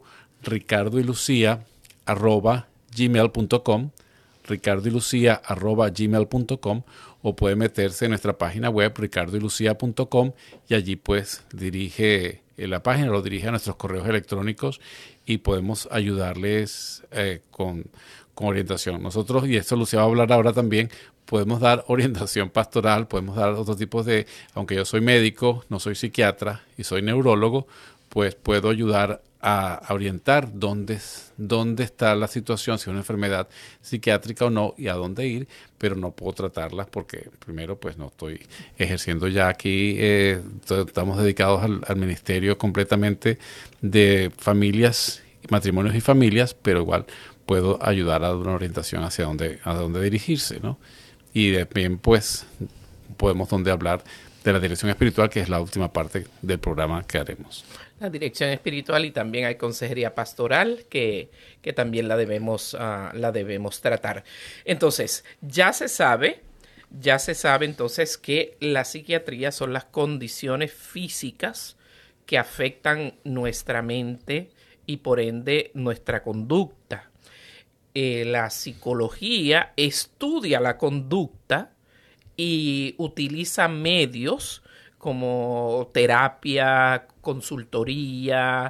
ricardoylucia@gmail.com, ricardoylucia@gmail.com, o puede meterse en nuestra página web ricardoylucia.com, y allí pues dirige la página, lo dirige a nuestros correos electrónicos, y podemos ayudarles con orientación. Nosotros, y esto Lucía va a hablar ahora también, podemos dar orientación pastoral, podemos dar otros tipos aunque yo soy médico, no soy psiquiatra y soy neurólogo, pues puedo ayudar a orientar dónde está la situación, si es una enfermedad psiquiátrica o no, y a dónde ir, pero no puedo tratarlas porque primero pues no estoy ejerciendo ya aquí, estamos dedicados al ministerio completamente de familias, matrimonios y familias, pero igual puedo ayudar a dar una orientación hacia dónde dirigirse, ¿no? Y también pues podemos hablar de la dirección espiritual, que es la última parte del programa que haremos.
La dirección espiritual, y también hay consejería pastoral que también la debemos tratar. Entonces, ya se sabe entonces que la psiquiatría son las condiciones físicas que afectan nuestra mente y por ende nuestra conducta. La psicología estudia la conducta y utiliza medios como terapia, consultoría.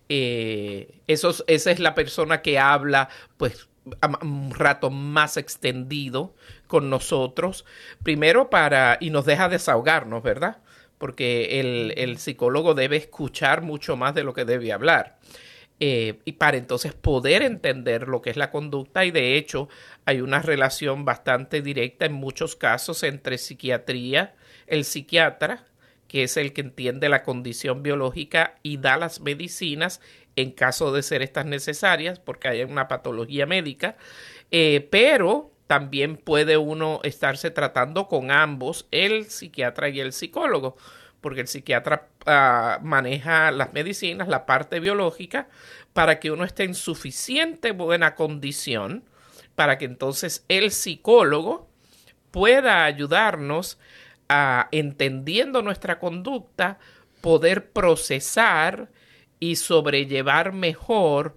Esa es la persona que habla pues un rato más extendido con nosotros, primero y nos deja desahogarnos, ¿verdad? Porque el psicólogo debe escuchar mucho más de lo que debe hablar. Y para entonces poder entender lo que es la conducta, y de hecho hay una relación bastante directa en muchos casos entre psiquiatría, el psiquiatra, que es el que entiende la condición biológica y da las medicinas en caso de ser estas necesarias, porque hay una patología médica, pero también puede uno estarse tratando con ambos, el psiquiatra y el psicólogo, porque el psiquiatra maneja las medicinas, la parte biológica, para que uno esté en suficiente buena condición, para que entonces el psicólogo pueda ayudarnos a, entendiendo nuestra conducta, poder procesar y sobrellevar mejor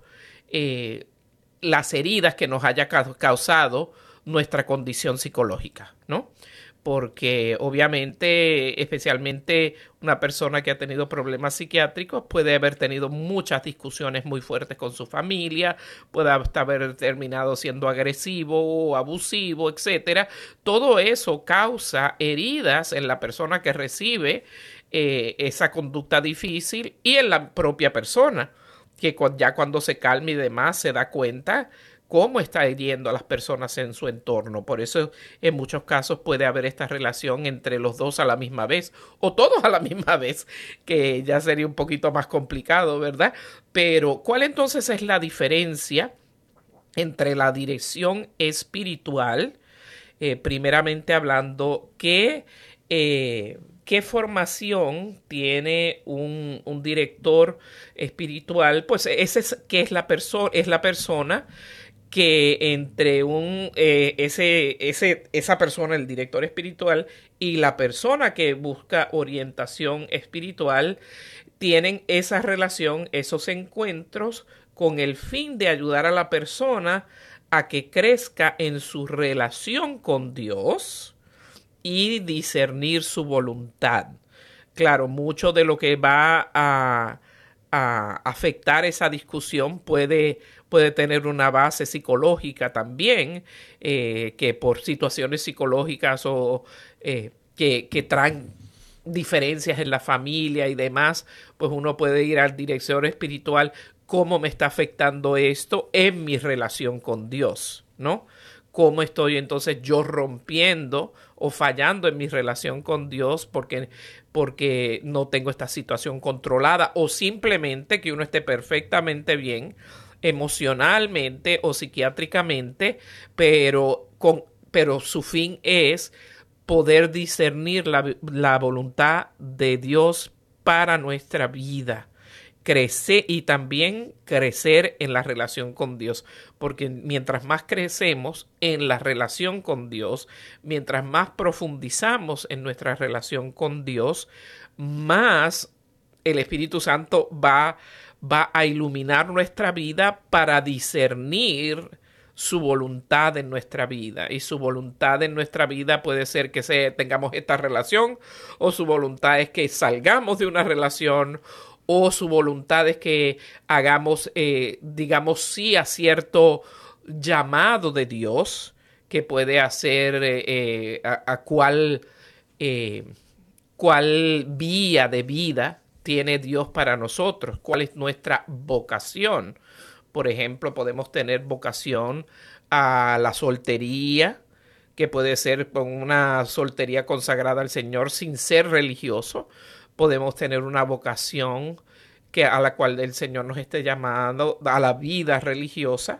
las heridas que nos haya causado nuestra condición psicológica, ¿no? Porque obviamente, especialmente una persona que ha tenido problemas psiquiátricos puede haber tenido muchas discusiones muy fuertes con su familia, puede hasta haber terminado siendo agresivo o abusivo, etcétera. Todo eso causa heridas en la persona que recibe esa conducta difícil y en la propia persona, que ya cuando se calma y demás se da cuenta cómo está hiriendo a las personas en su entorno. Por eso en muchos casos puede haber esta relación entre los dos a la misma vez, o todos a la misma vez, que ya sería un poquito más complicado, ¿verdad? Pero ¿cuál entonces es la diferencia entre la dirección espiritual? Primeramente hablando, ¿qué formación tiene un director espiritual? Pues ese es la persona que entre esa persona, el director espiritual, y la persona que busca orientación espiritual, tienen esa relación, esos encuentros, con el fin de ayudar a la persona a que crezca en su relación con Dios y discernir su voluntad. Claro, mucho de lo que va a afectar esa discusión puede tener una base psicológica también, que por situaciones psicológicas o que traen diferencias en la familia y demás, pues uno puede ir al director espiritual. ¿Cómo me está afectando esto en mi relación con Dios, ¿no? ¿Cómo estoy entonces yo rompiendo o fallando en mi relación con Dios porque no tengo esta situación controlada, o simplemente que uno esté perfectamente bien emocionalmente o psiquiátricamente, pero su fin es poder discernir la voluntad de Dios para nuestra vida? Crecer y también crecer en la relación con Dios, porque mientras más crecemos en la relación con Dios, mientras más profundizamos en nuestra relación con Dios, más el Espíritu Santo va a iluminar nuestra vida para discernir su voluntad en nuestra vida. Y su voluntad en nuestra vida puede ser que tengamos esta relación, o su voluntad es que salgamos de una relación, o su voluntad es que hagamos, digamos, sí a cierto llamado de Dios que puede hacer cuál vía de vida tiene Dios para nosotros, cuál es nuestra vocación. Por ejemplo, podemos tener vocación a la soltería, que puede ser una soltería consagrada al Señor sin ser religioso. Podemos tener una vocación a la cual el Señor nos esté llamando a la vida religiosa,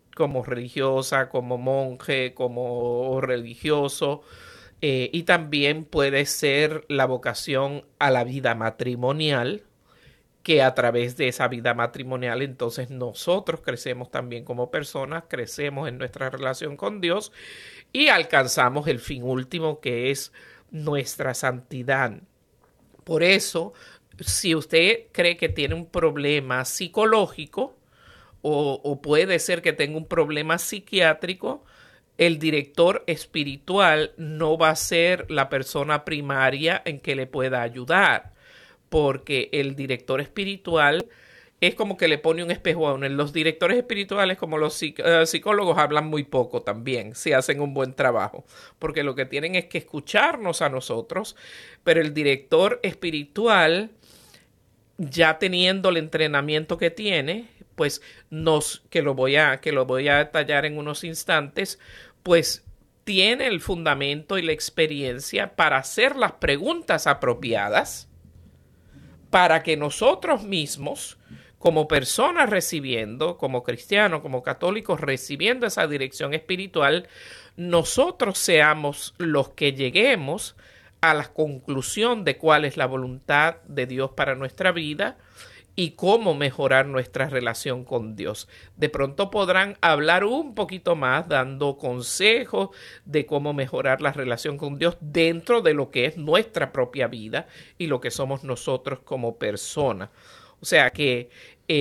como monje, como religioso. Y también puede ser la vocación a la vida matrimonial, que a través de esa vida matrimonial entonces nosotros crecemos también como personas, crecemos en nuestra relación con Dios y alcanzamos el fin último, que es nuestra santidad. Por eso, si usted cree que tiene un problema psicológico o puede ser que tenga un problema psiquiátrico, el director espiritual no va a ser la persona primaria en que le pueda ayudar, porque el director espiritual es como que le pone un espejo a uno. Los directores espirituales, como los psicólogos, hablan muy poco también, si hacen un buen trabajo, porque lo que tienen es que escucharnos a nosotros, pero el director espiritual, ya teniendo el entrenamiento que tiene, pues que lo voy a detallar en unos instantes, pues tiene el fundamento y la experiencia para hacer las preguntas apropiadas para que nosotros mismos, como personas recibiendo, como cristianos, como católicos recibiendo esa dirección espiritual, nosotros seamos los que lleguemos a la conclusión de cuál es la voluntad de Dios para nuestra vida y cómo mejorar nuestra relación con Dios. De pronto podrán hablar un poquito más dando consejos de cómo mejorar la relación con Dios dentro de lo que es nuestra propia vida y lo que somos nosotros como personas. O sea que,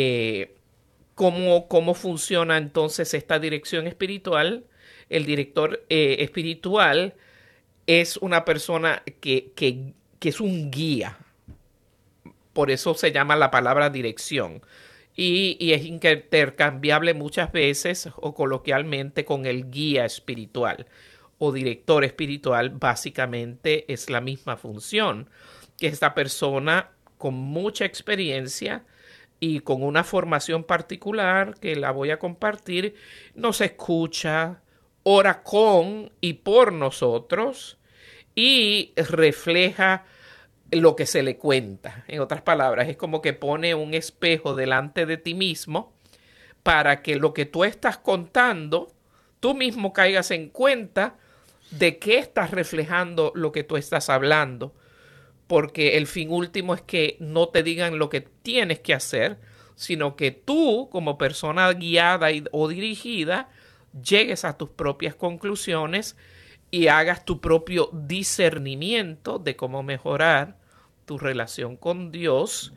¿cómo funciona entonces esta dirección espiritual? El director espiritual es una persona que es un guía. Por eso se llama la palabra dirección. Y es intercambiable muchas veces o coloquialmente con el guía espiritual o director espiritual. Básicamente es la misma función, que esta persona con mucha experiencia y con una formación particular que la voy a compartir, nos escucha, ora con y por nosotros y refleja lo que se le cuenta. En otras palabras, es como que pone un espejo delante de ti mismo para que lo que tú estás contando, tú mismo caigas en cuenta de qué estás reflejando lo que tú estás hablando. Porque el fin último es que no te digan lo que tienes que hacer, sino que tú, como persona guiada o dirigida, llegues a tus propias conclusiones y hagas tu propio discernimiento de cómo mejorar tu relación con Dios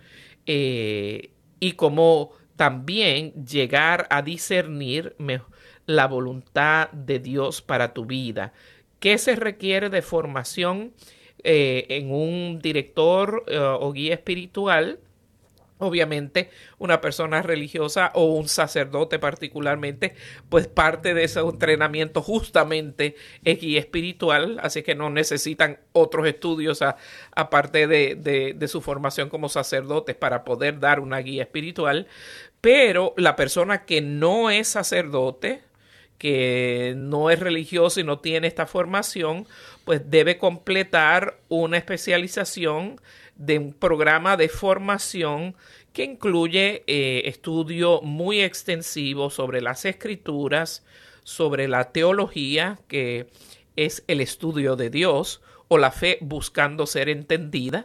y cómo también llegar a discernir la voluntad de Dios para tu vida. ¿Qué se requiere de formación en un director o guía espiritual? Obviamente, una persona religiosa o un sacerdote particularmente, pues parte de ese entrenamiento justamente es guía espiritual, así que no necesitan otros estudios aparte de su formación como sacerdotes para poder dar una guía espiritual. Pero la persona que no es sacerdote, que no es religioso y no tiene esta formación, pues debe completar una especialización de un programa de formación que incluye estudio muy extensivo sobre las escrituras, sobre la teología, que es el estudio de Dios, o la fe buscando ser entendida.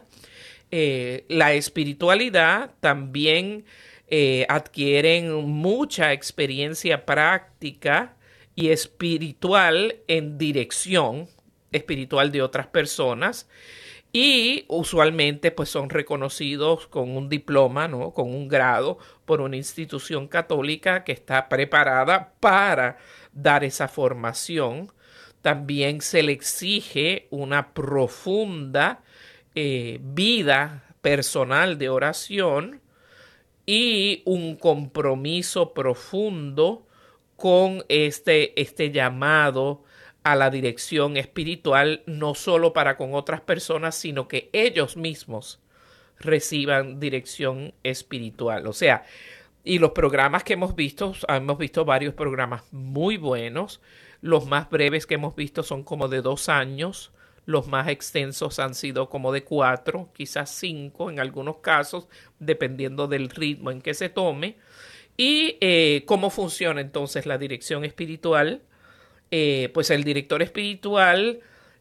La espiritualidad también adquieren mucha experiencia práctica y espiritual en dirección espiritual de otras personas. Y usualmente pues son reconocidos con un diploma, ¿no? Con un grado por una institución católica que está preparada para dar esa formación. También se le exige una profunda vida personal de oración y un compromiso profundo con este llamado a la dirección espiritual, no solo para con otras personas, sino que ellos mismos reciban dirección espiritual. O sea, y los programas que hemos visto varios programas muy buenos. Los más breves que hemos visto son como de 2 años. Los más extensos han sido como de 4, quizás 5 en algunos casos, dependiendo del ritmo en que se tome. Y cómo funciona entonces la dirección espiritual. Pues el director espiritual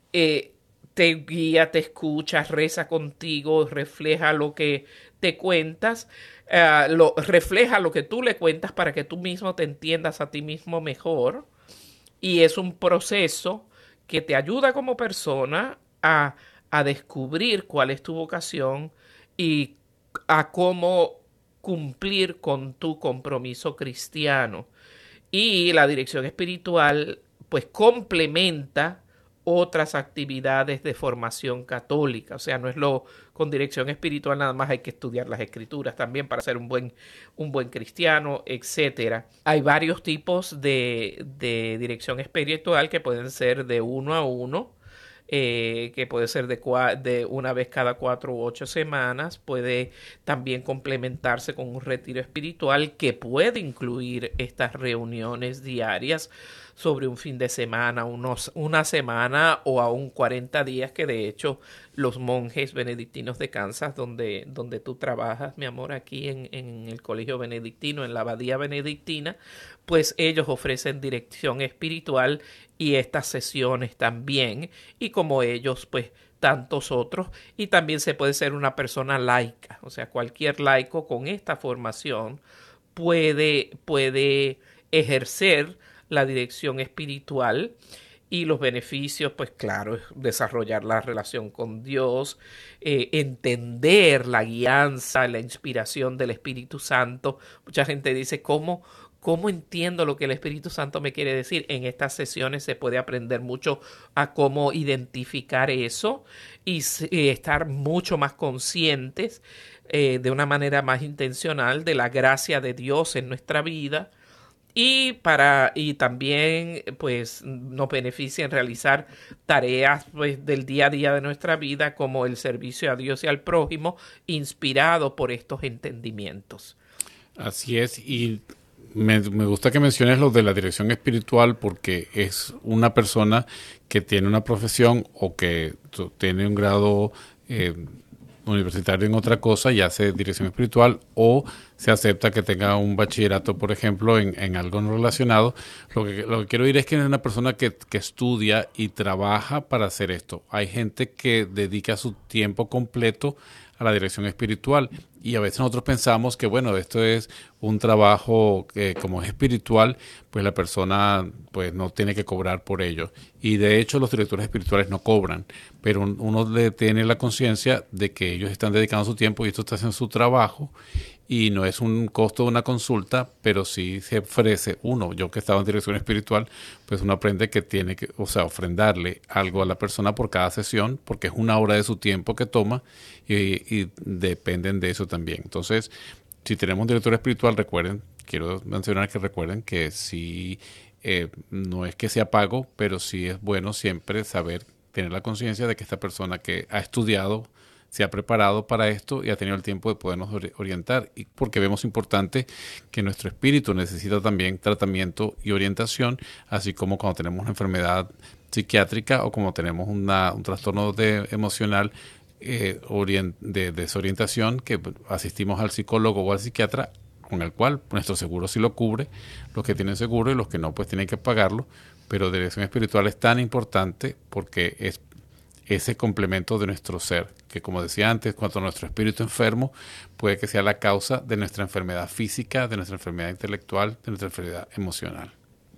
te guía, te escucha, reza contigo, refleja lo que te cuentas, refleja lo que tú le cuentas para que tú mismo te entiendas a ti mismo mejor. Y es un proceso que te ayuda como persona a descubrir cuál es tu vocación y a cómo cumplir con tu compromiso cristiano. Y la dirección espiritual pues complementa otras actividades de formación católica. O sea, no es con dirección espiritual nada más hay que estudiar las escrituras también para ser un buen cristiano, etcétera. Hay varios tipos de dirección espiritual que pueden ser de 1 a 1, que puede ser de una vez cada 4 u 8 semanas. Puede también complementarse con un retiro espiritual que puede incluir estas reuniones diarias sobre un fin de semana, una semana o aún 40 días, que de hecho los monjes benedictinos de Kansas, donde tú trabajas, mi amor, aquí en el colegio benedictino, en la abadía benedictina, pues ellos ofrecen dirección espiritual y estas sesiones también, y como ellos, pues tantos otros, y también se puede ser una persona laica, o sea, cualquier laico con esta formación puede ejercer la dirección espiritual. Y los beneficios, pues claro, es desarrollar la relación con Dios, entender la guianza, la inspiración del Espíritu Santo. Mucha gente dice, ¿cómo entiendo lo que el Espíritu Santo me quiere decir? En estas sesiones se puede aprender mucho a cómo identificar eso y estar mucho más conscientes de una manera más intencional de la gracia de Dios en nuestra vida. Y también pues nos beneficia en realizar tareas pues del día a día de nuestra vida, como el servicio a Dios y al prójimo, inspirado por estos entendimientos.
Así es, y me gusta que menciones lo de la dirección espiritual, porque es una persona que tiene una profesión o que tiene un grado universitario en otra cosa y hace dirección espiritual, o se acepta que tenga un bachillerato, por ejemplo, en algo no relacionado. Lo que quiero decir es que es una persona que estudia y trabaja para hacer esto. Hay gente que dedica su tiempo completo a la dirección espiritual, y a veces nosotros pensamos que, bueno, esto es un trabajo que, como es espiritual, pues la persona pues no tiene que cobrar por ello. Y de hecho los directores espirituales no cobran, pero uno tiene la conciencia de que ellos están dedicando su tiempo y esto está haciendo su trabajo, y no es un costo de una consulta, pero sí se ofrece yo que estaba en dirección espiritual, pues uno aprende que tiene que, o sea, ofrendarle algo a la persona por cada sesión, porque es una hora de su tiempo que toma, y dependen de eso también. Entonces, si tenemos un director espiritual, quiero mencionar que sí, no es que sea pago, pero sí es bueno siempre tener la conciencia de que esta persona que ha estudiado se ha preparado para esto y ha tenido el tiempo de podernos orientar, y porque vemos importante que nuestro espíritu necesita también tratamiento y orientación, así como cuando tenemos una enfermedad psiquiátrica o como tenemos un trastorno emocional de desorientación, que asistimos al psicólogo o al psiquiatra, con el cual nuestro seguro sí lo cubre, los que tienen seguro, y los que no pues tienen que pagarlo. Pero dirección espiritual es tan importante porque es ese complemento de nuestro ser, que como decía antes, cuando nuestro espíritu enfermo, puede que sea la causa de nuestra enfermedad física, de nuestra enfermedad intelectual, de nuestra enfermedad emocional.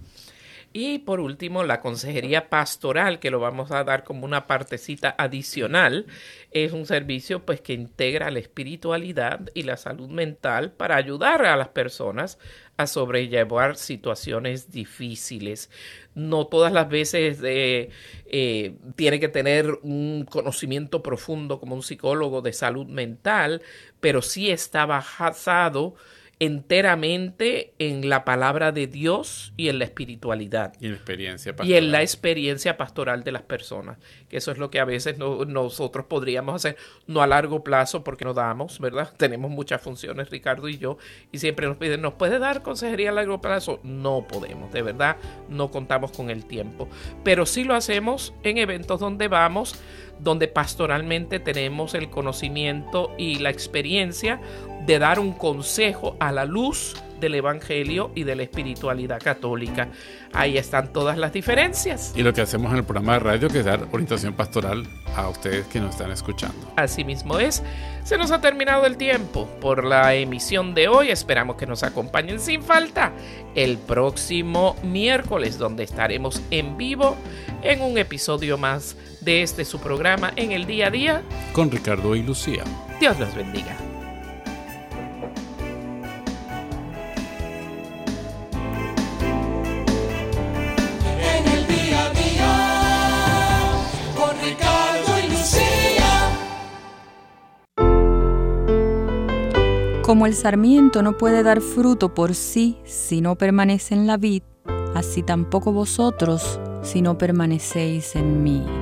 Y por último, la consejería pastoral, que lo vamos a dar como una partecita adicional, es un servicio pues que integra la espiritualidad y la salud mental para ayudar a las personas a sobrellevar situaciones difíciles. No todas las veces tiene que tener un conocimiento profundo como un psicólogo de salud mental, pero sí está basado enteramente en la palabra de Dios y en la espiritualidad.
Y en la experiencia pastoral.
Y en la experiencia pastoral de las personas. Que eso es lo que a veces nosotros podríamos hacer, no a largo plazo porque no damos, ¿verdad? Tenemos muchas funciones, Ricardo y yo, y siempre nos piden, ¿nos puede dar consejería a largo plazo? No podemos, de verdad, no contamos con el tiempo. Pero sí lo hacemos en eventos donde vamos, donde pastoralmente tenemos el conocimiento y la experiencia de dar un consejo a la luz del Evangelio y de la espiritualidad católica. Ahí están todas las diferencias.
Y lo que hacemos en el programa de radio, que es dar orientación pastoral a ustedes que nos están escuchando.
Así mismo es. Se nos ha terminado el tiempo por la emisión de hoy. Esperamos que nos acompañen sin falta el próximo miércoles, donde estaremos en vivo en un episodio más de su programa En el Día a Día
con Ricardo y Lucía.
Dios los bendiga.
Como el sarmiento no puede dar fruto por sí si no permanece en la vid, así tampoco vosotros si no permanecéis en mí.